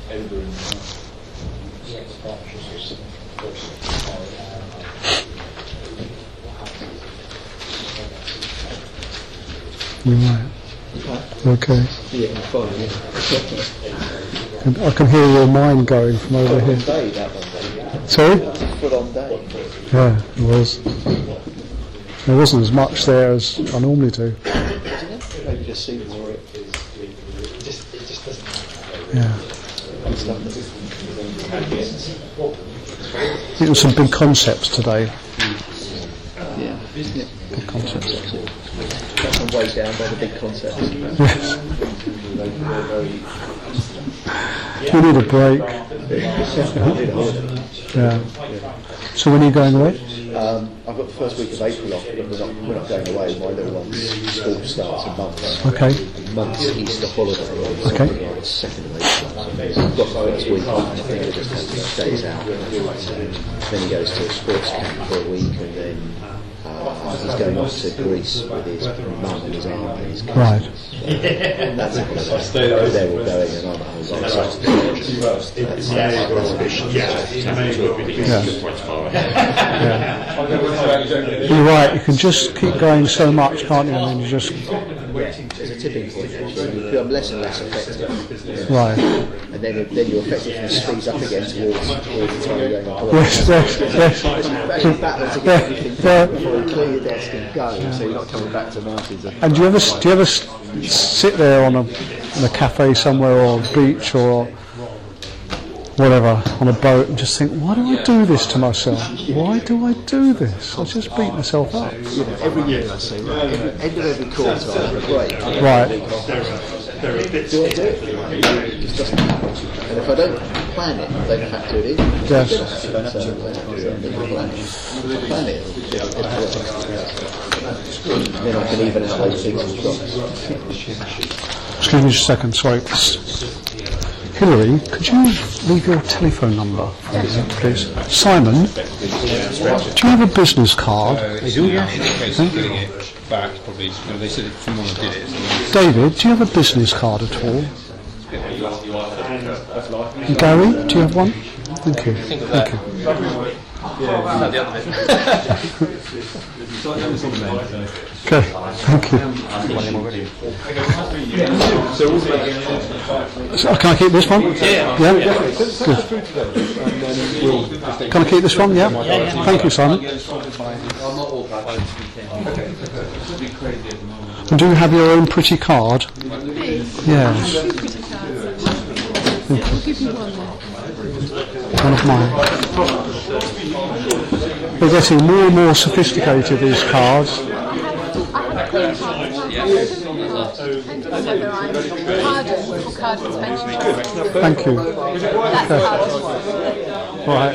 Right. Okay. Yeah, fine. I can hear your mind going from over here. Day, that one. Sorry? Full on day. Yeah, it was. There wasn't as much there as I normally do. Maybe just see more. It just doesn't happen. Yeah. Stuff It was some big concepts today. yeah. Big concepts. That's one way down by the big concepts. Yes. We need a break. Yeah. So when are you going away? I've got the first week of April off, but we're not going away. My little one's school starts in months. Okay. Month's Easter holiday. Okay. Something like the 2nd of April. So I've got the first week off, and I think we'll just have those days out. Then he goes to a sports camp for a week, and then he's going off to Greece with his mum and his aunt and his cousin. Right. That's a holiday. They're all going, and I'm You're right, you can just keep going so much, can't you? And then you just... There's a tipping point, actually. You become less and less effective. Right. And then your effectiveness speeds up again towards the time you're going on holiday. Yes, yes, yes. Actually battle to get everything done before you clear your desk and go, so you're not coming back to mountains. And do you ever sit there in a cafe somewhere or a beach or whatever on a boat and just think, why do I do this to myself? Why do I do this? I just beat myself up. You know, every year I say, right, end of every quarter, I have a break. Right. Do I do it? It just doesn't happen. And if I don't plan it, I don't factor it in. Yes. So I plan it. Then I can even out those things and drops. Excuse me just a second, sorry. Hillary, could you leave your telephone number for me, please? Simon, do you have a business card? They do, yeah. Thank you. Back, probably. They said someone did it. David, do you have a business card at all? And Gary, do you have one? Thank you. Thank you. Okay, thank you. So, can I keep this one? Yeah. Good. Can I keep this one? Yeah. Thank you, Simon. And do you have your own pretty card? Yes. One of mine. They're getting more and more sophisticated, these cards. Thank you. Right.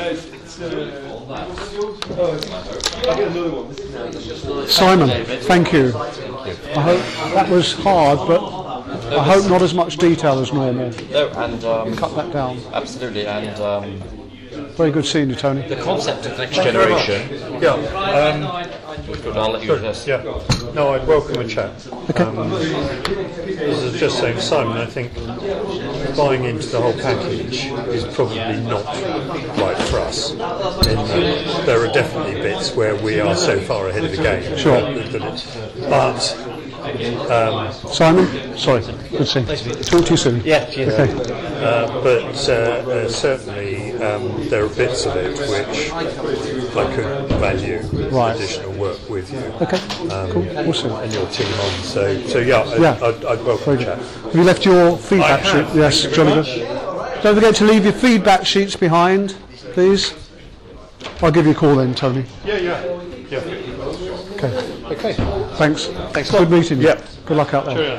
Simon, thank you. I hope that was hard, but I hope not as much detail as normal. No, and Cut that down. absolutely, and Very good seeing you, Tony. the concept of next generation. Yeah, I'll let you address. yeah. No, I'd welcome a chat. As I was just saying, Simon, I think buying into the whole package is probably not right for us. There are definitely bits where we are so far ahead of the game. Sure. But Simon, sorry, good seeing you. Talk to you soon. Yeah, cheers. Okay. but certainly there are bits of it which I could value Right. additional work with you. Okay, cool, awesome. And your team on. So yeah, I'd welcome a chat. Have you left your feedback sheet? Yes, jolly good. Don't forget to leave your feedback sheets behind, please. I'll give you a call then, Tony. Yeah. Okay. Okay. Thanks. Good meeting you. Yep. Good luck out there. Cheerio.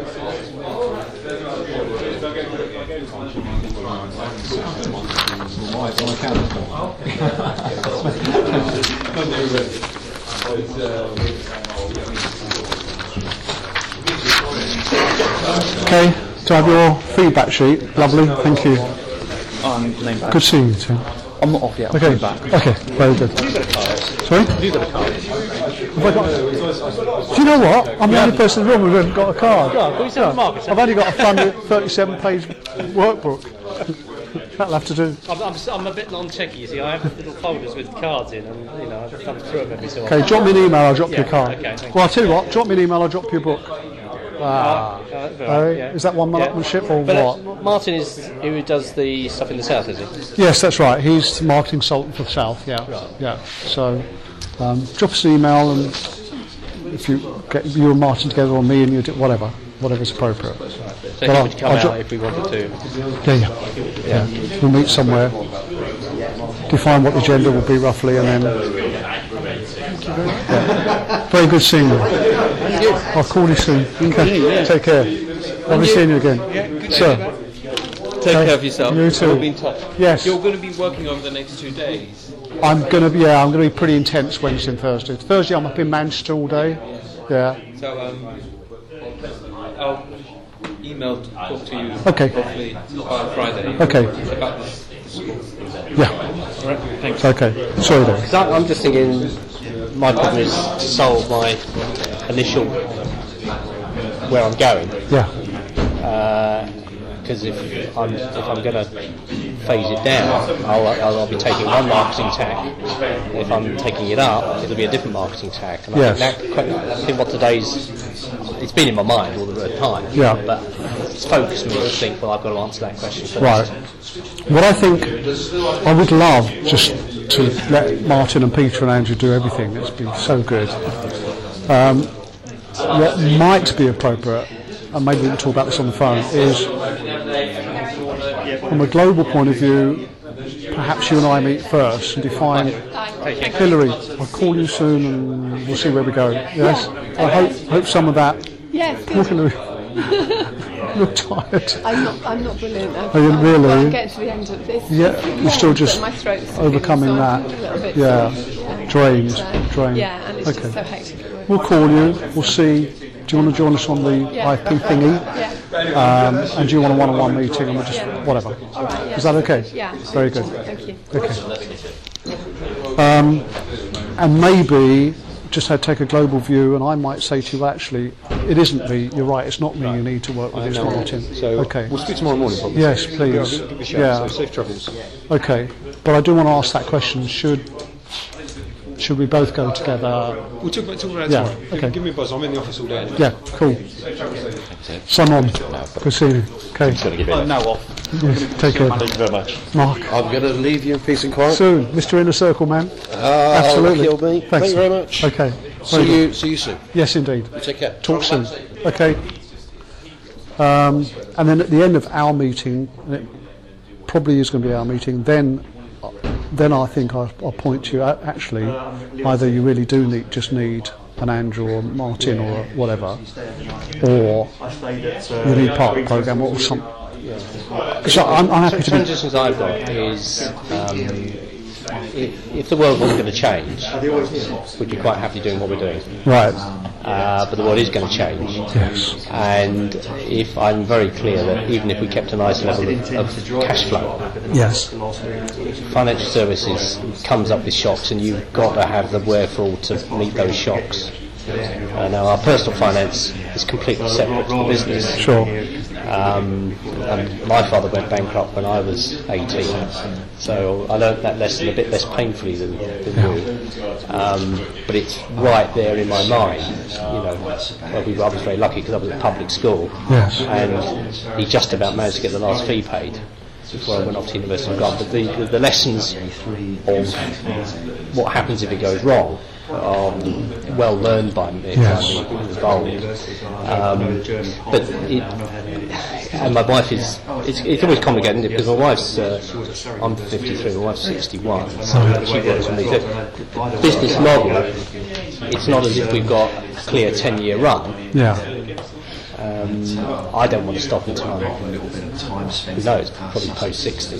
Okay, do I have your feedback sheet? Lovely, thank you. Good seeing you too. I'm not off yet. I'm Okay. coming back. Okay. Very good. Sorry. Have you got a card? Have I got? Do you know what? I'm the only person in the room who hasn't got a card. I've only got a fun 37-page workbook. That'll have to do. I'm a bit non-techy, you see. I have little folders with cards in, and I thumb through them every so often. Okay, drop me an email. I'll drop you a card. okay, thank Well, I'll tell you what. Drop me an email. I'll drop you a book. Is that one-upmanship or what? Martin is who does the stuff in the south, is he? Yes, that's right. He's the marketing consultant for the South. Yeah, yeah. So, drop us an email, and if you get you and Martin together, or me and you, do whatever's appropriate. So he would come out if we wanted to. Yeah. We'll meet somewhere. Define what the agenda will be roughly, and then. Yeah. Very good seeing you. I'll call you soon. Okay. Take care. Lovely seeing you again. Sir. Take care of yourself. You too. We'll be in touch. Yes. You're going to be working over the next 2 days. I'm going to be pretty intense Wednesday and Thursday. Thursday I'm up in Manchester all day. Yeah. So I'll talk to you Okay. hopefully on Friday. Okay. About this school. Yeah. Thanks. Okay. Sorry then. I'm just thinking my problem is to solve my initial where I'm going. Yeah. Because if I'm going to phase it down, I'll be taking one marketing tack. If I'm taking it up, it'll be a different marketing tack. And Yes. I think what it's been in my mind all the time. Yeah. But it's focused me to think, well, I've got to answer that question first. Right. What I think I would love just to let Martin and Peter and Andrew do everything. It's been so good. What might be appropriate, and maybe we can talk about this on the phone, is from a global point of view, perhaps you and I meet first and define. Hillary, I'll call you soon and we'll see where we go. Yes? I hope some of that. Yes, Poor good. Hillary. You're tired. I'm not brilliant. Are you really? I'm getting to the end of this. Yeah, you're still just my throat's overcoming so that. I'm a little bit Drained. Yeah, and it's Okay. just so hectic. We'll call you. We'll see. Do you want to join us on the IP thingy? Yeah. And do you want a one-on-one meeting? And we'll just whatever. All right, yeah. Is that okay? Yeah. Very good. Thank you. Okay. And maybe just take a global view, and I might say to you, actually, it isn't me. You're right. It's not me. You need to work with this Martin. So okay. we'll speak tomorrow morning, probably. Yes, please. Give me a shout. Yeah. So safe travels. Okay. But I do want to ask that question. Should we both go together? We'll talk about it Yeah, tomorrow. okay. Give me a buzz. I'm in the office all day. Anyway. Yeah, cool. Sun on. Good seeing you. Okay. I'm now off. Yes, take care. Thank you very much. Mark. I'm going to leave you in peace and quiet. Soon. Mr. Inner Circle, man. Absolutely. Kill me. Thanks. Thank you very much. Okay. See you soon. Yes, indeed. Take care. Talk soon. Okay. And then at the end of our meeting, and it probably is going to be our meeting, then I think I'll point to you. Actually, either you really do just need an Andrew or Martin or whatever, or you need part of the programme or something. So I'm happy The to be. transitions I've got is if the world wasn't going to change, we'd be quite happy doing what we're doing. Right. But the world is going to change. Yes. And if I'm very clear that even if we kept a nice level of cash flow, Yes. financial services comes up with shocks, and you've got to have the wherewithal to meet those shocks. Now, our personal finance is completely separate to the business. Sure. And my father went bankrupt when I was 18, so I learnt that lesson a bit less painfully than you. But it's right there in my mind. I was very lucky because I was at public school, Yes. and he just about managed to get the last fee paid before I went off to University of Grant. But the lessons of what happens if it goes wrong are well learned by me. Yes. Involved. And my wife is. It's always complicated, isn't it? Because my wife's. I'm 53. My wife's 61. So she works with me. The business model. It's not as if we've got a clear 10-year run. Yeah. I don't want to stop in time. No, it's probably post 60.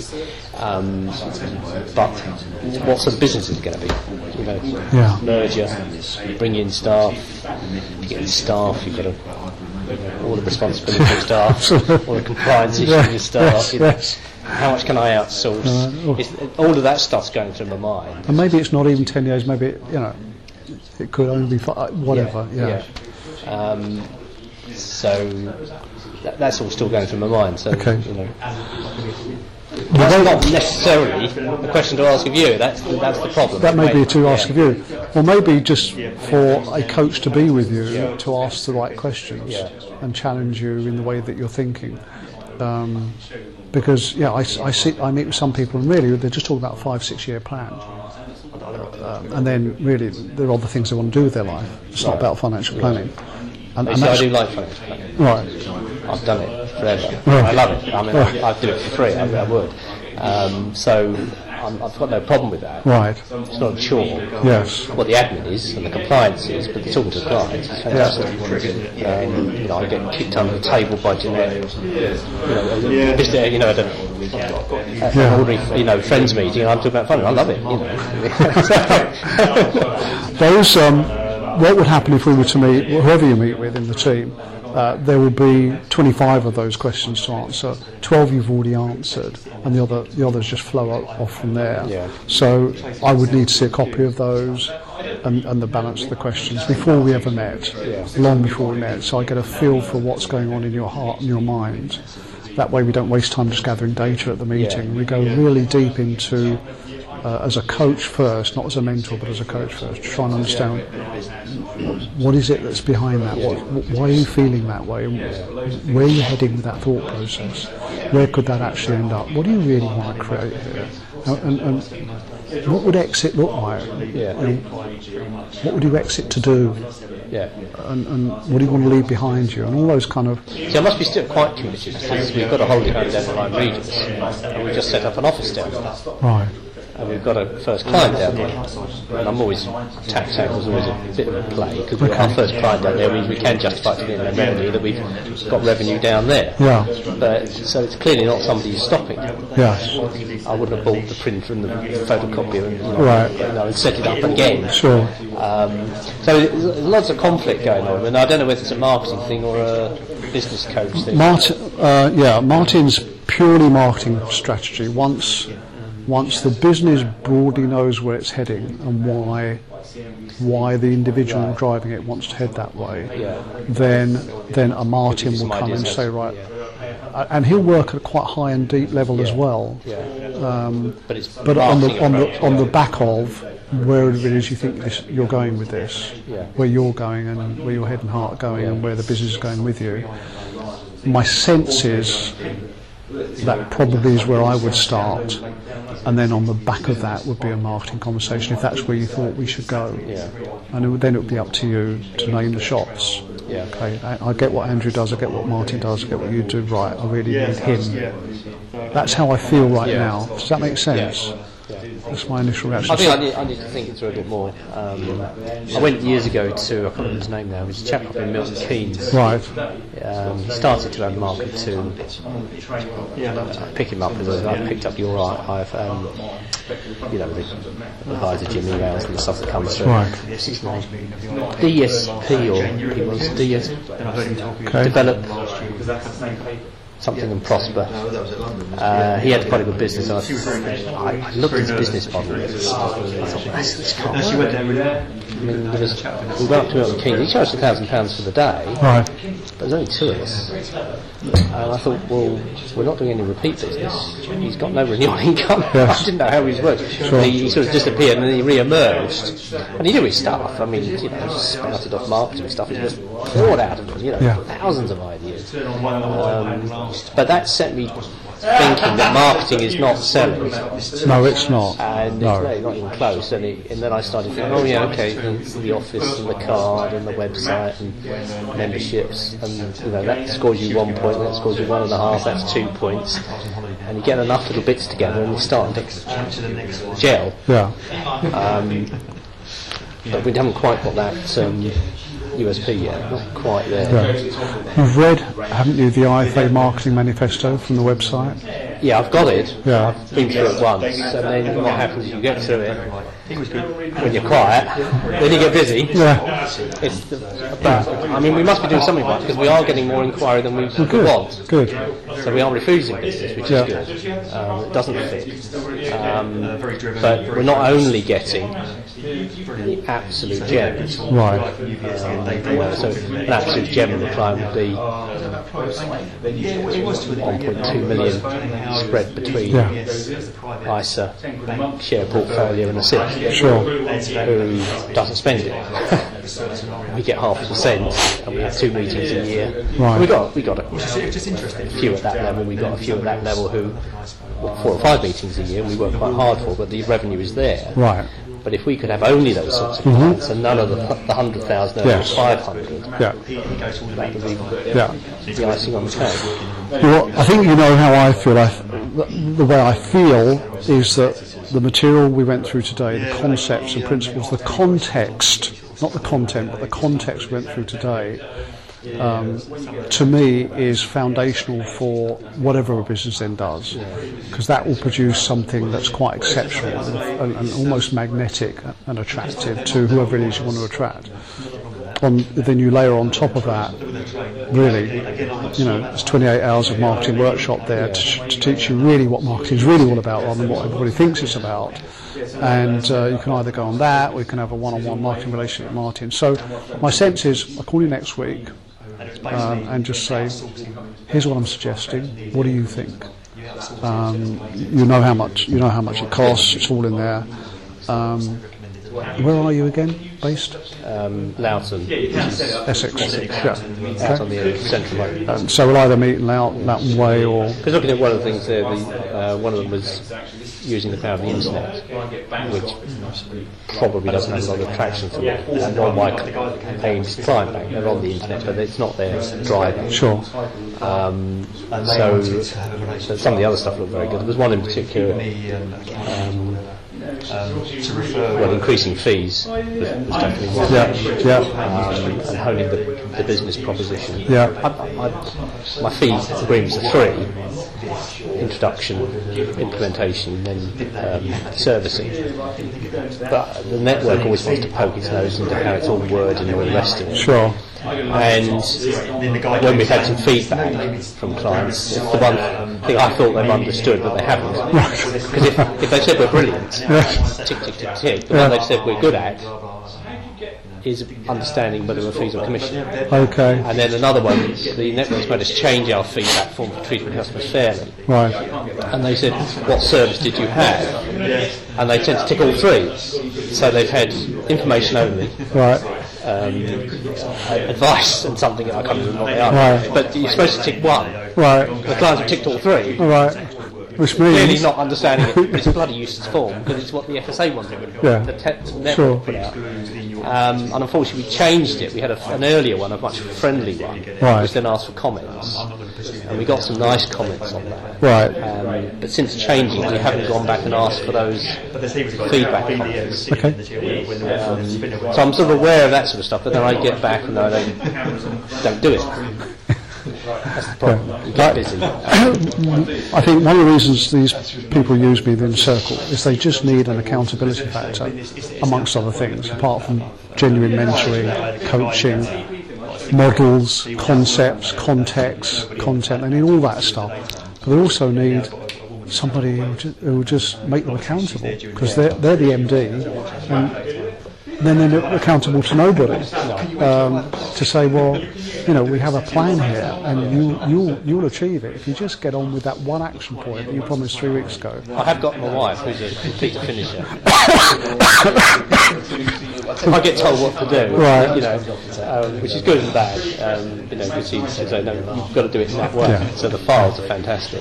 But what's the business is going to be? Yeah. Merger, bring in staff, you get staff, you've got all the responsibility of staff, all the compliance issues with staff. Yes. how much can I outsource? All of that stuff's going through my mind. And maybe it's not even 10 years. Maybe it could only be whatever. Yeah. So that's all still going through my mind. So okay. That's not necessarily a question to ask of you. That's the problem. That may be to ask of you, or maybe just for a coach to be with you to ask the right questions and challenge you in the way that you're thinking. Because I meet with some people and really they're just talking about a 5-6 year plan, and then really there are other things they want to do with their life. It's not about financial planning. And I do like financial planning. Right. I've done it forever. Right. I love it. I mean, I'd do it for free. I would. So I've got no problem with that. Right. It's not a chore. Yes. What the admin is and the compliance is, but talking to the clients is fantastic. I get kicked under the table by Jeanette. Just at an ordinary, friends meeting, and I'm talking about funding. I love it. Those. What would happen if we were to meet whoever you meet with in the team? There will be 25 of those questions to answer. 12 you've already answered, and the others just flow off from there. Yeah. So I would need to see a copy of those and the balance of the questions before we ever met, long before we met. So I get a feel for what's going on in your heart and your mind. That way we don't waste time just gathering data at the meeting. We go really deep into. As a coach first, not as a mentor, but as a coach first, to try and understand what is it that's behind that. Why are you feeling that way? Where are you heading with that thought process? Where could that actually end up? What do you really want to create here? And what would exit look like? What would you exit to do? And what do you want to leave behind you? And all those kind of... See, I must be still quite committed because we've got a holding home down the Line Regis, and we've just set up an office down there. Right. And we've got a first client down there, and I'm always tax was always a bit of a play because we've got our first client down there. We can justify to the revenue that we've got revenue down there. Yeah. But so it's clearly not somebody who's stopping. Yes. I wouldn't have bought the printer and the photocopier and and set it up again. Sure. So there's lots of conflict going on, and I don't know whether it's a marketing thing or a business coach thing. Martin's purely marketing strategy. Once the business broadly knows where it's heading and why the individual driving it wants to head that way, then a Martin will come and say, right, and he'll work at quite high and deep level as well. But on the back of where it is you think you're going with this, where you're going and where your head and heart are going and where the business is going with you. My sense is that probably is where I would start, and then on the back of that would be a marketing conversation if that's where you thought we should go. And then it would be up to you to name the shots. Okay, I get what Andrew does, I get what Martin does, I get what you do. Right, I really need him. That's how I feel right now. Does that make sense? That's my initial reaction. I think I need to think it through a bit more. I went years ago to, I can't remember his name now, it was a chap up in Milton Keynes. Right. He started to have market too. I pick him up as I picked up your the advisor Jim emails and the stuff that comes through. Right. What's his name? DSP, or he was DS. Okay. Develop something and prosper. He had quite a good business. I looked at his business model. I thought, this can't work. I mean, we went up to Milton Keynes. He charged £1,000 for the day. Right. But there's only two of us. And I thought, well, we're not doing any repeat business. He's got no renewal income. Yes. I didn't know how he was working. Sure. He sort of disappeared and then he re-emerged. And he knew his stuff. I mean, just spouted off marketing stuff. He just poured out of them, thousands of ideas. But that set me thinking that marketing is not selling. No, it's not. And it's not even close. And then I started thinking, the office and the card and the website and memberships, and that scores you 1 point, that scores you 1.5, that's 2 points. And you get enough little bits together and you start to gel. Yeah. But we haven't quite got that USP yet, not quite there. Yeah. You've read, haven't you, the IFA Marketing Manifesto from the website? Yeah, I've got it. Yeah. I've been through it once, and then what happens, you get through it, when you're quiet, then you get busy. Yeah. But, I mean, we must be doing something right, because we are getting more inquiry than we want. Good. So we are refusing business, which is good. It doesn't fit. But we're not only getting the absolute gems. Right. So an absolute gem of the client would be 1.2 million spread between ISA, share portfolio and a SIP. Sure. Who doesn't spend it. We get 0.5%, and we have 2 meetings a year. Right. We got a few at that level. We got a few at that level who 4 or 5 meetings a year, and we work quite hard for, but the revenue is there. Right. But if we could have only those sorts of clients and none of the 100,000 over 500, that would be the icing on the cake. Well, I think you know how I feel. The way I feel is that the material we went through today, the concepts and principles, the context, not the content, but the context we went through today, to me is foundational for whatever a business then does, because that will produce something that's quite exceptional and almost magnetic and attractive to whoever it is you want to attract. Then you layer on top of that, really, there's 28 hours of marketing workshop there to teach you really what marketing is really all about rather than what everybody thinks it's about. And you can either go on that or you can have a one-on-one marketing relationship with Martin. So my sense is I'll call you next week and just say, here's what I'm suggesting, what do you think? You know how much it costs, it's all in there. Where are you again based? Loughton, Essex. Yeah. Out on the central road. So we'll either meet in Loughton Way or... Because looking at one of the things there, one of them was using the power of the internet, which probably doesn't have a lot of traction for them. And one my Payne's client bank, they're on the internet, but it's not their driver. Sure. So some of the other stuff looked very good. There was one in particular, increasing fees was definitely one. And honing the business proposition. My fee agreements are 3: introduction, implementation, then servicing. But the network always wants to poke its nose into how it's all worded and all the rest of it. Sure. And when we've had some feedback from clients, it's the one thing I thought they've understood, but they haven't. Because if they said we're brilliant, tick, tick, tick, tick, the one they've said we're good at is understanding whether we're fees or commission. Okay. And then another one, the network's made us change our feedback form for treating customers fairly. Right. And they said, what service did you have? And they tend to tick all 3. So they've had information only. Right. Advice and something, I can't remember what they are. Right. But you're supposed to tick 1. Right. The clients have ticked all 3. Right. Which means... Clearly not understanding it, but it's a bloody useless form, because it's what the FSA wanted the network put out. And unfortunately we changed it. We had an earlier one, a much friendly one, which then asked for comments. And we got some nice comments on that. Right. But since changing it, we haven't gone back and asked for those feedback comments. Okay. So I'm sort of aware of that sort of stuff, but then I get back and I don't do it. That's the problem. You get busy. I think one of the reasons these people use me in Circle is they just need an accountability factor, amongst other things, apart from genuine mentoring, coaching, models, concepts, context, content. They need all that stuff. But they also need somebody who will just make them accountable, because they're the MD, and then they're accountable to nobody. To say, well, we have a plan here, and you'll achieve it if you just get on with that one action point that you promised 3 weeks ago. I have got my wife, who's a complete finisher. I get told what to do, which is good and bad. Because she says, no, you've got to do it in that way. Yeah. So the files are fantastic.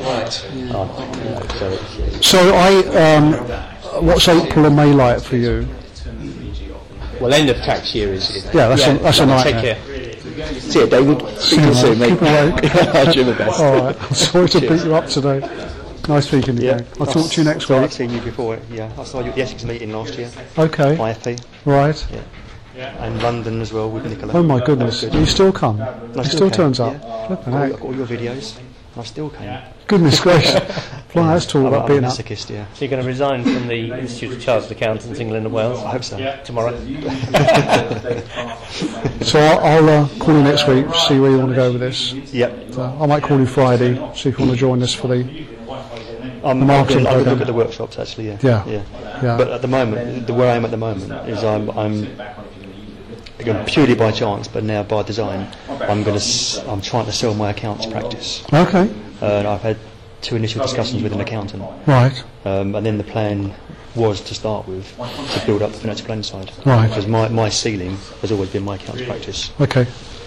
What's April and May like for you? Well, end of tax year is... that's a nightmare. Take care. See you, David. See you soon, mate. Keep awake. I'll do my best. All right. I'm sorry to beat you up today. Nice speaking to you. I'll talk to you next week. I've seen you before. Yeah, I saw you at the Essex meeting last year. Okay. IFP. Right. and London as well with Nicola. Oh my goodness! You still come? He still turns up. Yeah. Flippin' I've heck. got all your videos. I still came. Goodness gracious! Fly, that's talk about I'm a being up. masochist, yeah. So you're going to resign from the Institute of Chartered Accountants, England and Wales? I hope so. Tomorrow? So I'll call you next week, see where you want to go with this. Yep. I might call you Friday, see if you want to join us for the I'm marketing going to look programme. at the workshops actually. Yeah. Yeah. But at the moment, where I am at the moment is I'm purely by chance, but now by design. I'm trying to sell my accounts practice. Okay. And I've had 2 initial discussions with an accountant. Right. And then the plan was to start with to build up the financial planning side. Right. Because my ceiling has always been my accounts practice. Okay.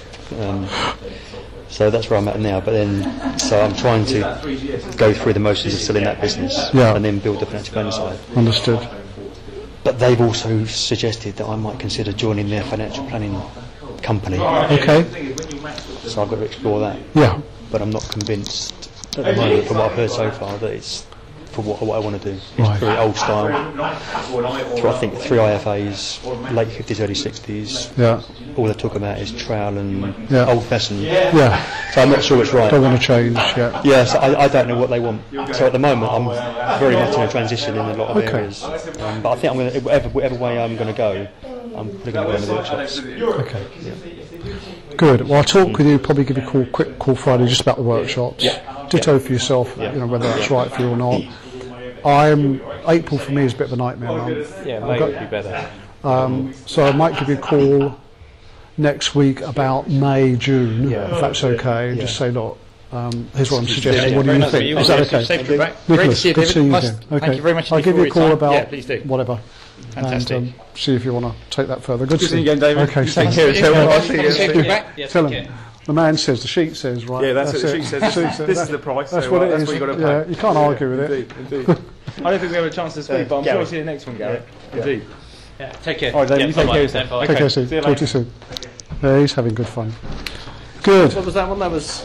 So that's where I'm at now. But then, so I'm trying to go through the motions of selling that business and then build the financial planning side. Understood. But they've also suggested that I might consider joining their financial planning company. Okay. So I've got to explore that. Yeah. But I'm not convinced at the moment, from what I've heard so far, that it's for what I want to do. It's Right. very old style. I think 3 IFAs, late 50s, early 60s. Yeah. All they talk about is trowel and Yeah. old-fashioned. Yeah. So I'm not sure it's right. Don't want to change yet. Yeah, so I don't know what they want. So at the moment, I'm very much in a transition in a lot of Okay. areas. But I think I'm going to, whatever way I'm going to go, I'm probably going to go in the workshops. Okay. Good. Well, I'll talk with you, probably give you a quick call Friday just about the workshops. Ditto for yourself, whether that's right for you or not. April for me is a bit of a nightmare month. Yeah, May would be better. So I might give you a call next week about May, June, if that's okay. Just say, look, here's what I'm suggesting. What do you think? Is that okay? Safe to be back. Nicholas, Great good to to see see you, you David. again. Okay. Thank you very much I'll indeed give you a for call your time. about Yeah, please do. whatever. Fantastic. And see if you want to take that further. Good to see you again, David. Okay, You take care. care. Safe to be back. Yeah, Tell take him. The man says, the sheet says, right? Yeah, that's what the it. sheet says. The sheet says. This is the price. That's so what it that's is. what you got to pay. Yeah, you can't argue with it. Indeed. I don't think we have a chance to speak, but I'm sure I'll see you next one, Gareth. Indeed. Yeah, take care. All right, David, you take care of yourself. Take care, Steve. See you Talk to you soon. Yeah, he's having good fun. Good. What was that one? That was...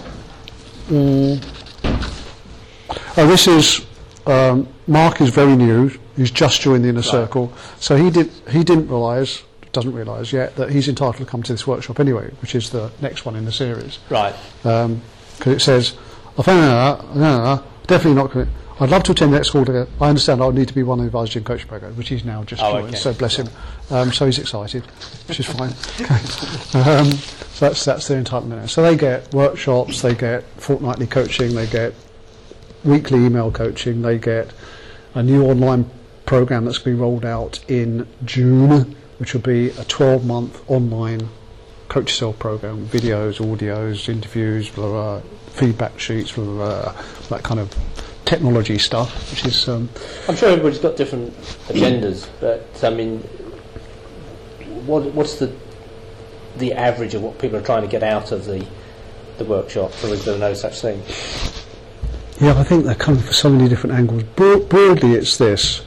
Oh, this is Mark is very new. He's just joined the inner circle, so he doesn't realise yet that he's entitled to come to this workshop anyway, which is the next one in the series. Right. Because it says, I found out, no, definitely not. I'd love to attend the next call. I understand I'll need to be one of the advisors in coaching program, which he's now just joined. Okay. So bless him. So he's excited, which is fine. So that's their entitlement. So they get workshops, they get fortnightly coaching, they get weekly email coaching, they get a new online program that's going to be rolled out in June, which will be a 12-month online coach yourself program, videos, audios, interviews, blah, blah, feedback sheets, blah, blah, that kind of technology stuff, which is I'm sure everybody's got different agendas, but I mean, what's the average of what people are trying to get out of the workshops, or is there no such thing? yeah, I think they're coming from so many different angles. Broadly, it's this.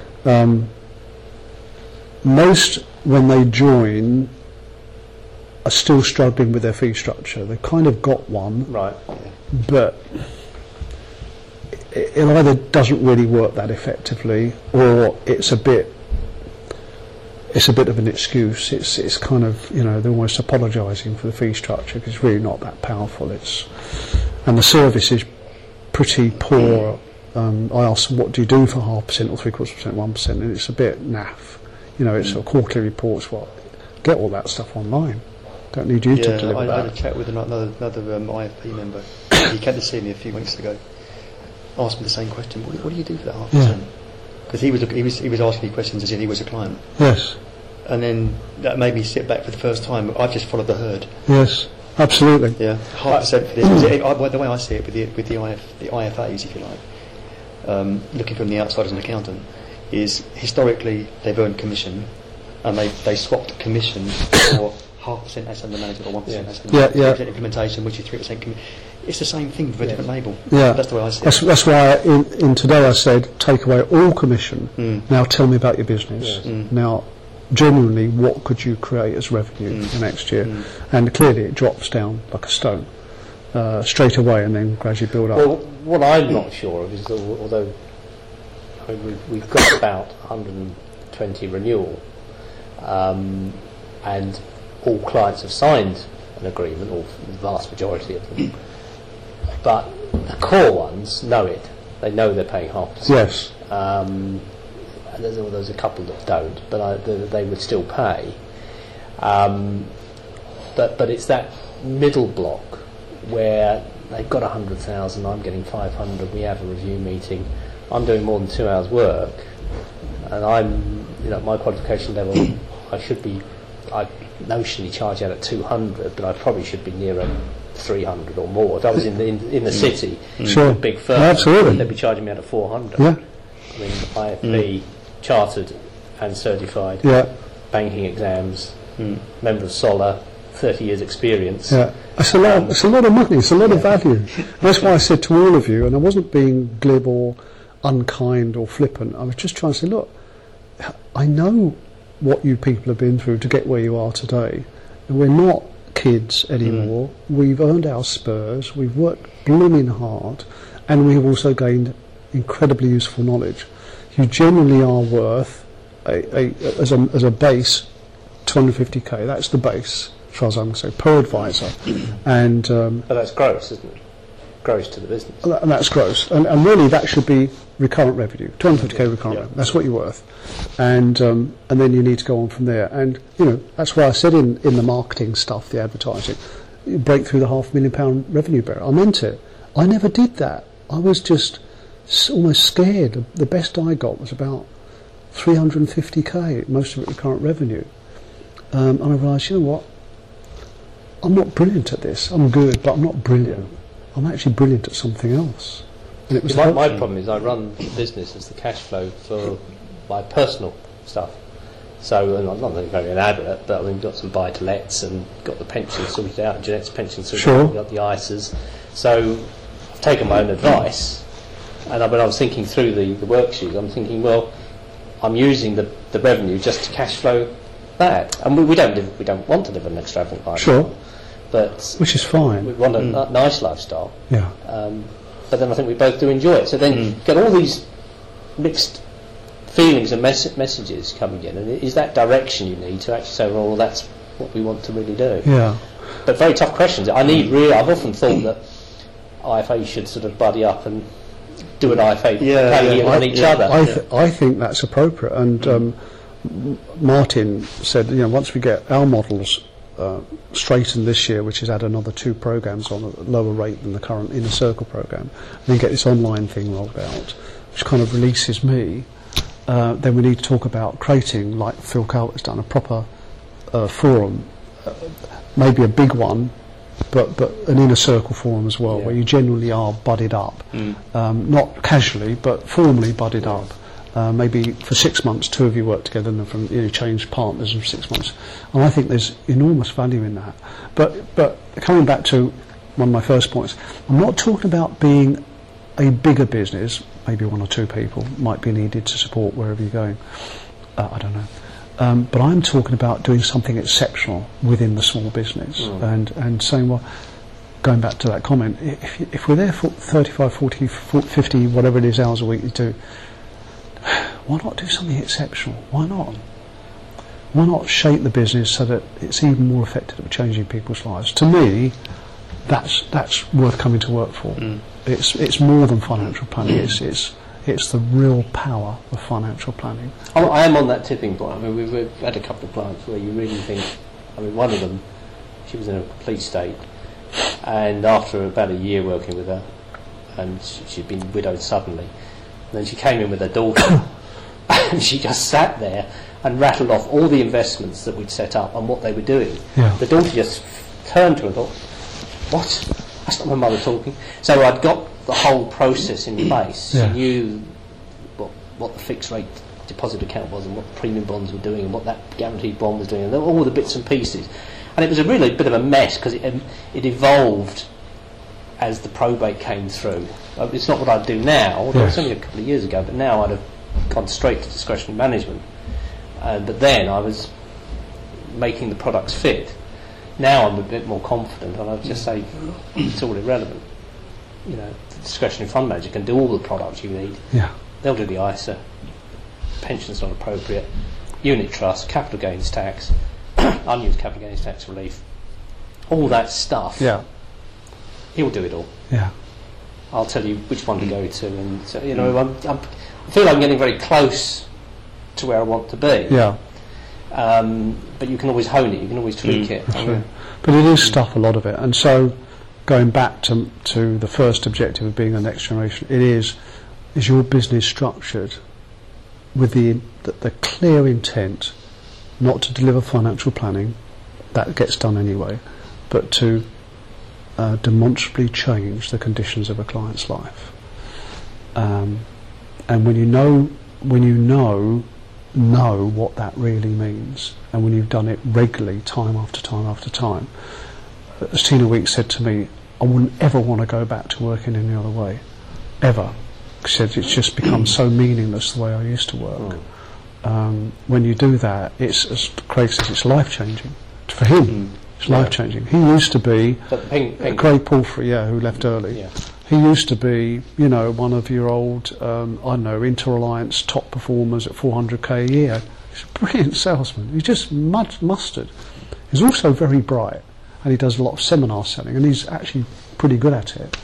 Most, when they join, are still struggling with their fee structure. They've kind of got one, Right. but it either doesn't really work that effectively, or it's a bit of an excuse. It's kind of, they're almost apologising for the fee structure because it's really not that powerful. And the service is pretty poor. I asked them, what do you do for 0.5% or 0.75%, 1%, and it's a bit naff. It's a quarterly reports. Get all that stuff online. Don't need you to deliver I that. had a chat with another IFP member. He came to see me a few weeks ago. Asked me the same question. What do you do for that 0.5%? Because he was asking me questions as if he was a client. Yes. And then that made me sit back for the first time. I've just followed the herd. Yes. Absolutely. Yeah. 0.5% for this. The way I see it with the IFAs, if you like, looking from the outside as an accountant, is historically they've earned commission, and they swapped commission for 0.5% asset under management or 1% asset under management. 3% implementation, which is 3% commission. It's the same thing with a different label. Yeah. That's the way I see it. That's why in today I said take away all commission. Now tell me about your business. Now, genuinely, what could you create as revenue for next year? And clearly it drops down like a stone straight away, and then gradually build up. Well, what I'm not sure of is that although we've got about 120 renewal, and all clients have signed an agreement, or the vast majority of them. But the core ones know it. They know they're paying 0.5%. Yes. There's a couple that don't, but they would still pay. But it's that middle block where they've got 100,000, I'm getting 500, we have a review meeting, I'm doing more than 2 hours work, and I'm, my qualification level, I notionally charge out at 200, but I probably should be nearer 300 or more. If I was in the city, sure. a big firm, absolutely, they'd be charging me out at 400. Yeah. I mean, IFB, chartered and certified, banking exams, member of SOLA, 30 years experience. Yeah, it's a lot of money, it's a lot of value. That's why I said to all of you, and I wasn't being glib or unkind or flippant, I was just trying to say, look, I know what you people have been through to get where you are today. And we're not kids anymore. We've earned our spurs, we've worked blooming hard, and we've also gained incredibly useful knowledge. You genuinely are worth, as a base, 250k. That's the base, as far as I'm concerned, per advisor. And but that's gross, isn't it? Gross to the business. And that's gross. And really, that should be recurrent revenue, 250k recurrent revenue. That's what you're worth. And then you need to go on from there. And that's why I said in the marketing stuff, the advertising, you break through the £500,000 revenue barrier. I meant it. I never did that. I was just almost scared. The best I got was about 350k, most of it recurrent revenue. And I realised, you know what? I'm not brilliant at this. I'm good, but I'm not brilliant. I'm actually brilliant at something else. And it was my problem is I run the business as the cash flow for my personal stuff. So, and I'm not very elaborate, but we've got some buy-to-lets and got the pension sorted out, Jeanette's pension sorted out, we've got the ISAs. So I've taken my own advice, and when I was thinking through the worksheet, I'm thinking, well, I'm using the revenue just to cash flow that, and we don't want to live an extravagant life. Sure. But which is fine. We want a nice lifestyle. Yeah. But then I think we both do enjoy it. So then you get all these mixed feelings and messages coming in, and is that direction you need to actually say, well, that's what we want to really do? Yeah. But very tough questions. I've often thought that IFA should sort of buddy up and do an IFA on each other. I think that's appropriate. And Martin said, once we get our models straightened this year, which has had another 2 programs on a lower rate than the current Inner Circle program, and then get this online thing rolled out, which kind of releases me, then we need to talk about creating, like Phil Calvert has done, a proper forum, maybe a big one, but an Inner Circle forum as well, where you genuinely are budded up, not casually, but formally budded up. Maybe for 6 months, 2 of you work together, and then you change partners in 6 months. And I think there's enormous value in that. But coming back to one of my first points, I'm not talking about being a bigger business. Maybe 1 or 2 people might be needed to support wherever you're going. I don't know. But I'm talking about doing something exceptional within the small business, and saying, well, going back to that comment, if we're there for 35, 40, 50, whatever it is, hours a week you do, why not do something exceptional? Why not? Why not shape the business so that it's even more effective at changing people's lives? To me, that's worth coming to work for. It's more than financial planning. It's the real power of financial planning. I am on that tipping point. I mean, we've had a couple of clients where you really think. I mean, one of them, she was in a complete state, and after about a year working with her, and she'd been widowed suddenly. And then she came in with her daughter, and she just sat there and rattled off all the investments that we'd set up and what they were doing. Yeah. The daughter just turned to her and thought, what? That's not my mother talking. So I'd got the whole process in place. Yeah. She knew what the fixed rate deposit account was and what the premium bonds were doing and what that guaranteed bond was doing, and all the bits and pieces. And it was a really bit of a mess because it evolved as the probate came through. It's not what I'd do now, although it's only a couple of years ago, but now I'd have gone straight to discretionary management. But then I was making the products fit. Now I'm a bit more confident, and I'd just say it's all irrelevant. The discretionary fund manager can do all the products you need. Yeah. They'll do the ISA, pension's not appropriate, unit trust, capital gains tax, unused capital gains tax relief, all that stuff. Yeah. He'll do it all. Yeah. I'll tell you which one to go to, and so, I feel like I'm getting very close to where I want to be. Yeah. But you can always hone it. You can always tweak it. But it is stuff, a lot of it, and so going back to the first objective of being the next generation, is your business structured with the clear intent not to deliver financial planning, that gets done anyway, but to demonstrably change the conditions of a client's life. And when you know what that really means, and when you've done it regularly, time after time after time, as Tina Weeks said to me, I wouldn't ever want to go back to working any other way, ever. She said it's just become so meaningless the way I used to work. When you do that, it's, as Craig says, it's life-changing. For him, it's life-changing. He used to be, Craig Palfrey, who left early, he used to be, one of your old, Inter-Alliance top performers at 400k a year. He's a brilliant salesman. He's just mustard. He's also very bright, and he does a lot of seminar selling, and he's actually pretty good at it.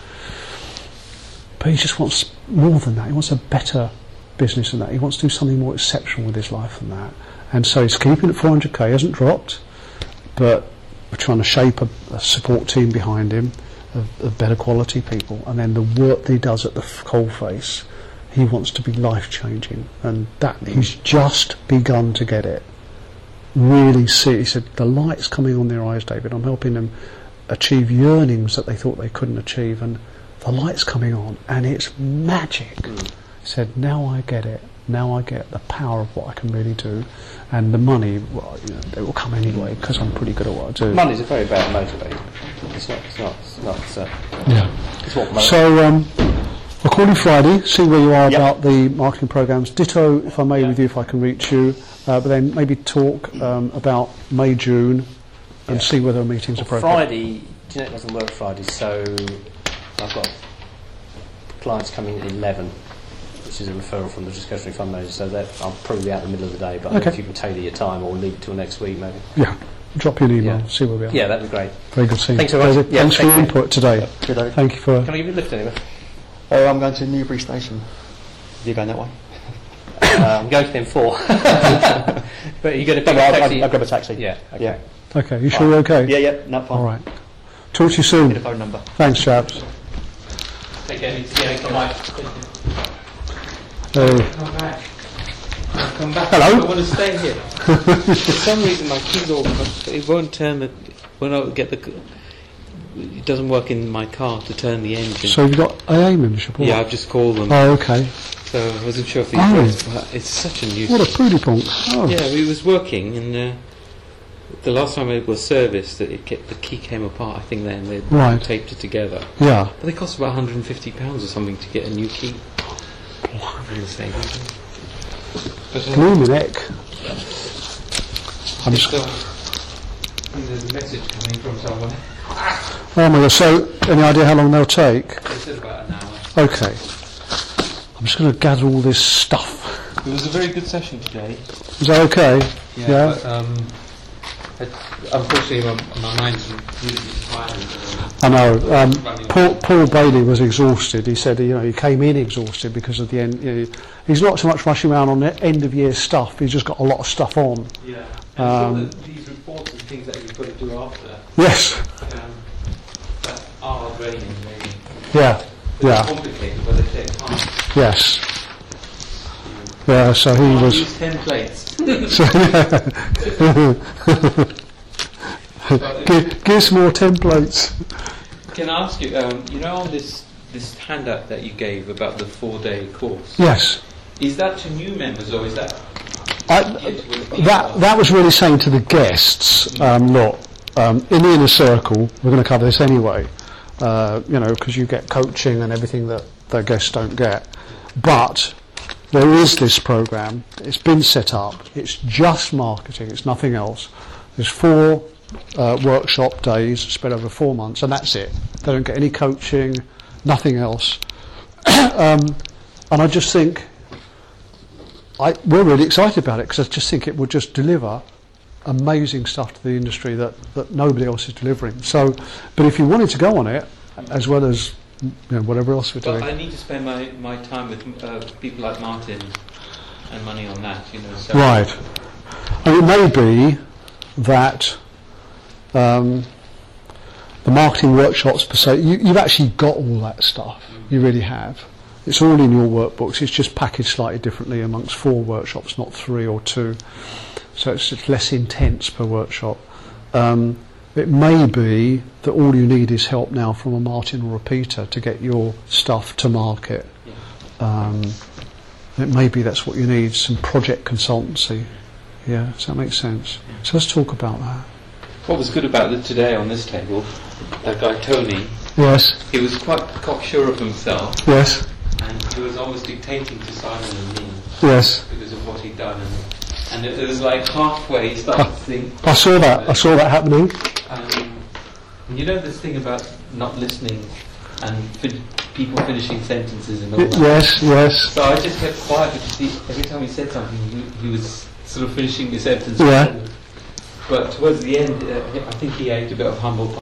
But he just wants more than that. He wants a better business than that. He wants to do something more exceptional with his life than that. And so he's keeping it 400k, he hasn't dropped, but we're trying to shape a support team behind him of better quality people, and then the work that he does at the coalface, he wants to be life-changing, and that he's just begun to get it. Really see, he said, the light's coming on their eyes, David. I'm helping them achieve yearnings that they thought they couldn't achieve, and the light's coming on, and it's magic. He said, now I get it. Now I get the power of what I can really do, and the money, well, it will come anyway because I'm pretty good at what I do. Money's a very bad motivator. It's not. It's what motivates. So we'll call you Friday, see where you are about the marketing programs. Ditto, if I may, with you, if I can reach you. But then maybe talk about May, June, and see whether a meeting's appropriate. Friday, Jeanette doesn't work Fridays, so I've got clients coming at 11. Which is a referral from the discretionary fund manager, so that I'll probably be out in the middle of the day, but I don't know if you can tailor your time or leave it till next week maybe. Yeah, drop you an email, see where we are. Yeah, that'd be great. Very good seeing you. Thanks very much. Thanks for your input today. Thank you for... Can I give you a lift anyway? I'm going to Newbury Station. Are you going that way? I'm going to the M4. But are you going to pick a taxi? I'll grab a taxi. Yeah, okay. Yeah. Okay, you sure you're okay? Yeah, no, fine. All right. Talk to you soon. Get a phone number. Thanks, chaps. Take care. Come back. Hey. Come back. Come back. Hello. I want to stay here. For some reason, my keys all. It won't turn the. When I get the. It doesn't work in my car to turn the engine. So you've got AA membership? Yeah, I've just called them. Oh, okay. So I wasn't sure if he it's such a nuisance. What a prudy punk. Oh. Yeah, it was working, and the last time it was serviced, the key came apart. I think then they taped it together. Yeah. But they cost about £150 or something to get a new key. Gloomy neck. I'm just. There's a message coming from someone. Oh my God! So, any idea how long they'll take? They said about an hour. Okay. I'm just going to gather all this stuff. It was a very good session today. Is that okay? Yeah. But, unfortunately, my mind's really tired. I know. Paul Bailey was exhausted. He said, he came in exhausted because of the end. He's not so much rushing around on the end of year stuff. He's just got a lot of stuff on. Yeah. And these reports and things that you've got to do after. Yes. That are draining, maybe. Yeah. They're complicated, but they take time. Yes. Yeah. So he was. Use 10 plates. Give some more templates. Can I ask you? On this handout that you gave about the 4-day course. Yes. Is that to new members or is that? That was really saying to the guests, look, in the inner circle, we're going to cover this anyway, because you get coaching and everything that the guests don't get. But there is this program. It's been set up. It's just marketing. It's nothing else. There's 4 workshop days spread over 4 months, and that's it. They don't get any coaching, nothing else. And I just think we're really excited about it because I just think it will just deliver amazing stuff to the industry that nobody else is delivering. So, but if you wanted to go on it, as well as whatever else we're doing. But I need to spend my time with people like Martin and money on that, So Right. And it may be that the marketing workshops per se, you've actually got all that stuff. You really have. It's all in your workbooks. It's just packaged slightly differently amongst 4 workshops, not 3 or 2. So it's just less intense per workshop. It may be that all you need is help now from a Martin or a Peter to get your stuff to market. It may be that's what you need, some project consultancy. Yeah, does that make sense? So let's talk about that. What was good about it today on this table, that guy Tony, Yes. he was quite cocksure of himself. Yes. And he was almost dictating to Simon and me. Yes. Because of what he'd done. And it was like halfway he started to think. I saw that. I saw that happening. This thing about not listening and people finishing sentences and all that. Yes, yes. So I just kept quiet because every time he said something, he was sort of finishing the sentence. Yeah. But towards the end, I think he ate a bit of humble pie.